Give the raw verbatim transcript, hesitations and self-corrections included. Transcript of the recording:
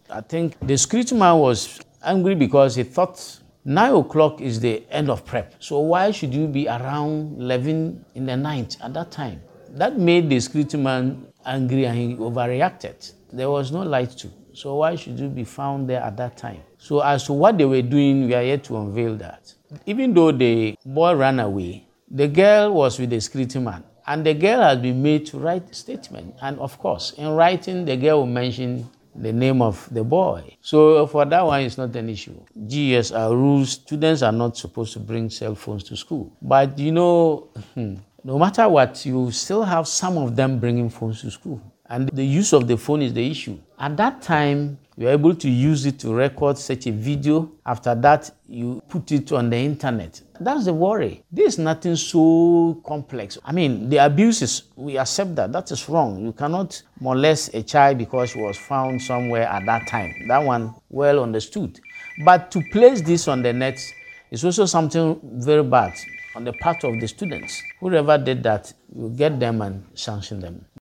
I think the security man was angry because he thought nine o'clock is the end of prep. So why should you be around eleven in the night at that time? That made the security man angry and he overreacted. There was no light too. So why should you be found there at that time? So as to what they were doing, we are yet to unveil that. Even though the boy ran away, the girl was with the security man. And the girl has been made to write a statement. And of course, in writing, the girl will mention the name of the boy. So for that one, it's not an issue. G S R rules, students are not supposed to bring cell phones to school. But you know, no matter what, you still have some of them bringing phones to school. And the use of the phone is the issue. At that time, you're able to use it to record such a video. After that, you put it on the internet. That's the worry. There's nothing so complex. I mean, the abuses, we accept that. That is wrong. You cannot molest a child because she was found somewhere at that time. That one, well understood. But to place this on the net is also something very bad on the part of the students. Whoever did that, you get them and sanction them.